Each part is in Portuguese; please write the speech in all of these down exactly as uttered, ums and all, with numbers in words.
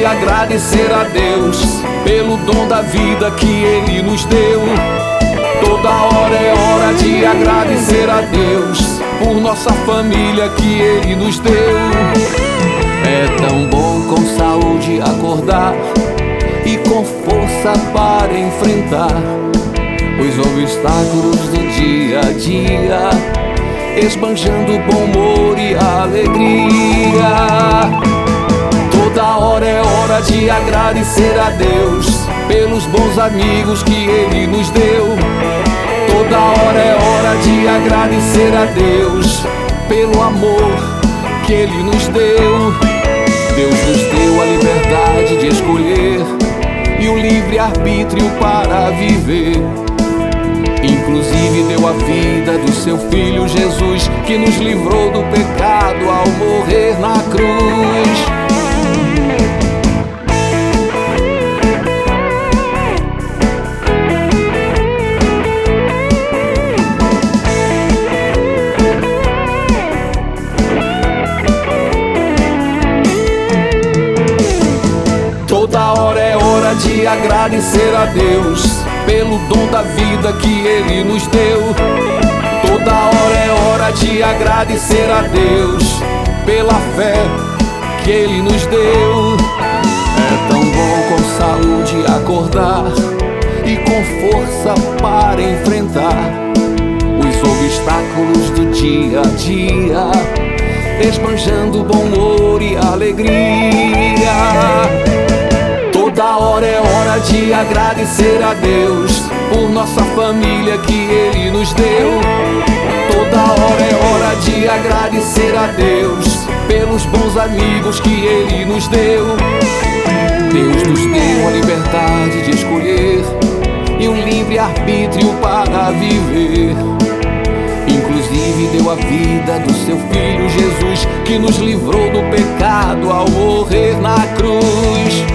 de agradecer a Deus pelo dom da vida que Ele nos deu. Toda hora é hora de agradecer a Deus por nossa família que Ele nos deu. É tão bom com saúde acordar e com força para enfrentar os obstáculos do dia a dia, esbanjando bom humor e alegria. Toda hora é hora de agradecer a Deus pelos bons amigos que Ele nos deu. Toda hora é hora de agradecer a Deus pelo amor que Ele nos deu. Deus nos deu a liberdade de escolher e o livre-arbítrio para viver. Inclusive deu a vida do seu Filho Jesus, que nos livrou do pecado ao morrer na cruz. Toda hora é hora de agradecer a Deus pelo dom da vida que Ele nos deu. Toda hora é hora de agradecer a Deus pela fé que Ele nos deu. É tão bom com saúde acordar e com força para enfrentar os obstáculos do dia a dia, esbanjando bom humor e alegria. Toda hora é hora de agradecer a Deus por nossa família que Ele nos deu. Toda hora é hora de agradecer a Deus pelos bons amigos que Ele nos deu. Deus nos deu a liberdade de escolher e um livre-arbítrio para viver. Inclusive deu a vida do seu Filho Jesus, que nos livrou do pecado ao morrer na cruz.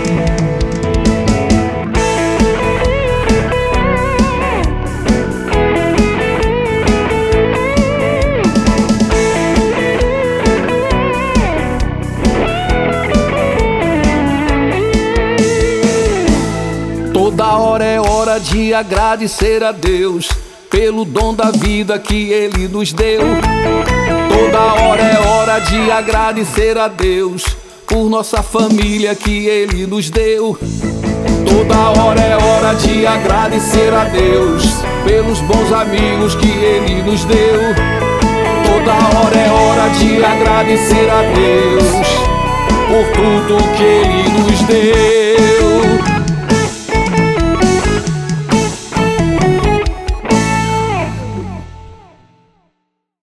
Toda hora é hora de agradecer a Deus pelo dom da vida que Ele nos deu. Toda hora é hora de agradecer a Deus por nossa família que Ele nos deu. Toda hora é hora de agradecer a Deus pelos bons amigos que Ele nos deu. Toda hora é hora de agradecer a Deus por tudo que Ele nos deu.